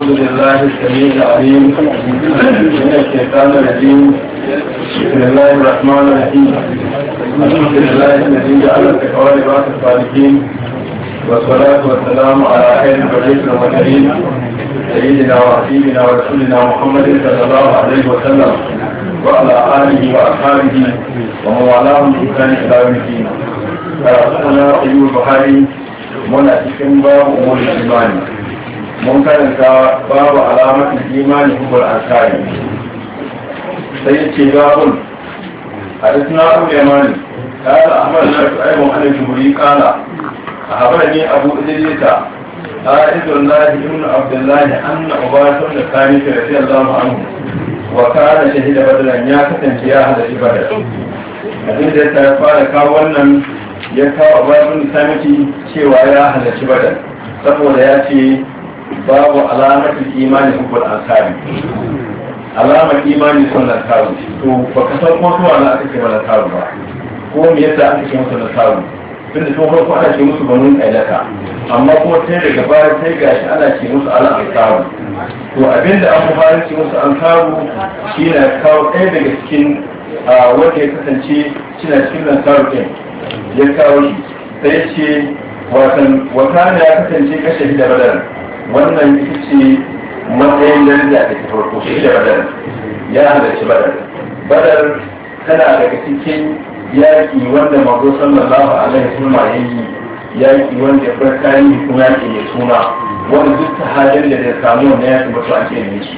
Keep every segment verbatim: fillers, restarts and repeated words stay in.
الحمد لله السميع العليم من الشيطان الرجيم. بسم الله الرحمن الرحيم. الحمد لله الذي جعل التقوى لباس الصالحين، والصلاة والسلام على خير البرية والمرسلين سيدنا وحبيبنا ورسولنا محمد صلى الله عليه وسلم وعلى آله وأصحابه ومن والاهم بإحسان إلى يوم الدين. قرأنا أيها البخاري muna cikin babu umurul imani, mun karanta babu alamatul imani hubul ansari. sai ce babun hadithna abu yamani qala ahmad bin shu'aib an al-jumhuri qala akhbarani abu idrisa aidullah ibn abdullah anna ubaytun al-thani radiyallahu anhu wa kana shahida badran, ya kasance ya hada badar. abin da ta fara kawo wannan ya kawo babin samiti cewa ya halarci badar saboda ya ce babu alamatul imani hukul ansari, alamar imani sun lantaru. to baka san ko suwa na aka ce wa lantaru ba, ko me yasa aka ce musu lantaru, tun da tun farko ana ce musu banu kailaka, amma kuma sai daga baya sai gashi ana ce musu ala ansaru. to abinda an fara ce musu ansaru shine kawo ɗaya daga cikin wanda ya kasance shina cikin lantaru ɗin ya kawo shi sai ce watan wata ya kasance kashe shi da badar. wannan ita ce matsayin daraja da ta farko shi da badar, ya halarci badar. badar tana daga cikin yaƙi wanda mazo sallallahu alaihi wasallam ya yi, yaƙi wanda ya bar tarihi kuma yaƙi mai suna wanda duk sahabin da ya samu wannan yaƙi mutu an ce ne shi.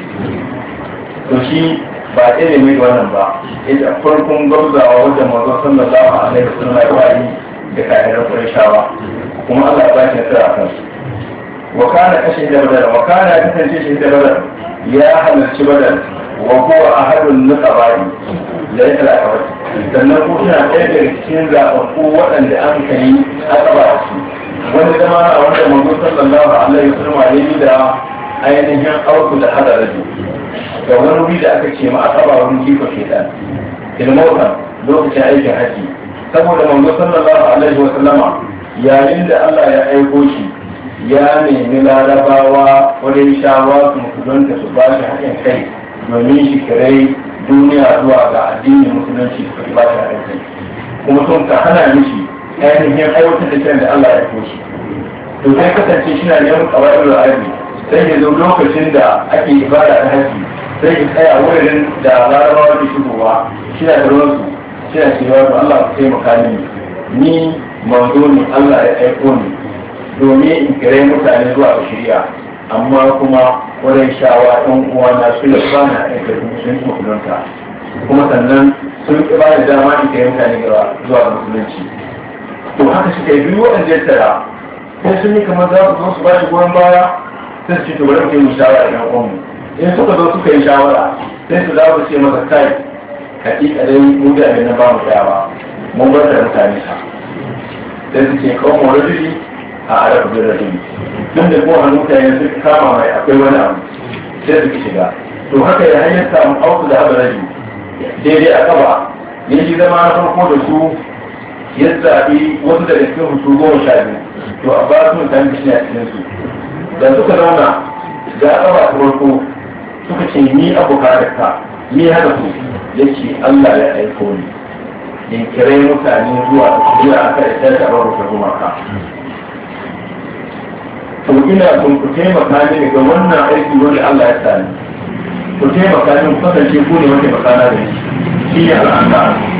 to shi ba ilimi da wannan ba, ita farkon gwamzawa wajen mazo sallallahu alaihi wasallam ya yi da kayan Qurayshawa, kuma Allah ya baki nasara kan su. wa kana kashe da badar, wa kana ya kasance shi da badar, ya halarci badar wa huwa ahadun nuqabai la yatalaqaba, sannan ko ina ɗaya daga cikin zaɓaɓɓu waɗanda an kai akaba su, wanda zama a wanda mazo sallallahu alaihi wasallam ya yi da ainihin auku da hadaraji ga wani wuri da aka ce ma a saba wurin jifa shaitan ilmautan lokacin aikin haji. saboda manzo sallallahu alaihi wa sallama yayin da Allah ya aiko shi ya nemi larabawa wurin shawa su musulunta su ba shi haɗin kai domin shi kirai duniya zuwa ga addinin musulunci su ba shi haɗin kai, kuma sun ka hana mishi ainihin aiwatar da kiran da Allah ya aiko shi. to sai kasance shi na neman kawai da arabi, sai ya zo lokacin da ake ibada ta haji sai ya tsaya wurin da larabawa ke shigowa shi na da ruwansu, shi na cewa to Allah ku taimaka ni ni manzo ne Allah ya aiko ni domin in kire mutane zuwa ga shari'a, amma kuma wurin shawa ɗan uwa na su da ba na aika sun musulunta, kuma sannan sun ki ba da dama in kire mutane zuwa ga musulunci. to haka shi kai biyu waɗanda ya tara sai sun yi kamar za su zo su ba shi goyon baya, sai su ce to bari mu yi shawara da uwanmu. in suka zo suka yi shawara sai su dawo ce masa kai hakika dai mu da abin nan ba mu tsayawa mun bar da mutane sa, sai su ce kawo mu rajuli a arabu da rajuli, tun da kuma mutane suka kama mai akwai wani abu sai su shiga. to haka ya hanyar samu auku da haɓa rajuli daidai a kaba ya ji zama na farko da su ya zaɓi wasu daga cikin hutu goma sha biyu, to a ba su mutane da shi a cikin su da suka zauna ga kaba ta farko suka ce ni abu ka ni haka ku ya ce Allah ya aiko ni in kire mutane zuwa zuwa aka isa da baro ta gumaka. to ina kun ku taimaka mini ga wannan aiki wanda Allah ya sani, ku taimaka mini kasance ku ne wanda makana da shi ne al'ada.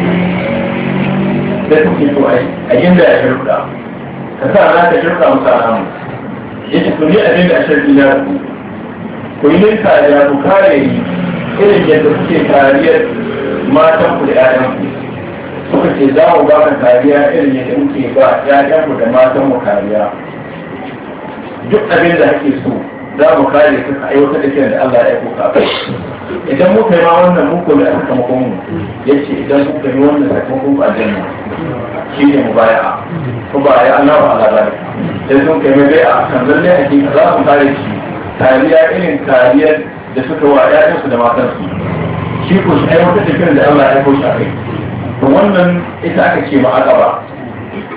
sai kuke to ai a inda ya shirka ka sa na ka shirka musa alamu yace ku ni abin da shirki na ku ku yi min kariya ku kare ni irin yadda kuke kariyar matan ku da ƴaƴan ku. suka ce za mu ba ka kariya irin yadda muke ba ƴaƴan ku da matan mu kariya. duk abin da ake so za mu kare su ka aiwatar da kiran da Allah ya aiko ka. idan muka yi ma wannan mun koyi a sakamakon mu, yace idan muka yi wannan sakamakon ku aljanna shi ne mubaya'a ko ba ya Allah wa Allah bane. sai sun kai mai bai'a kan lalle hakika za mu kare shi kariya irin kariyar da suka wa ƴaƴansu da matansu. shi ko shi aiwatar da kiran da Allah ya aiko shi a kai. to wannan ita aka ce ma aqaba,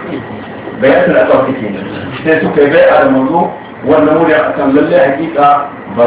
bayatul aqaba take ne. sai suka yi bai'a da manzo wannan wurin a kan lalle hakika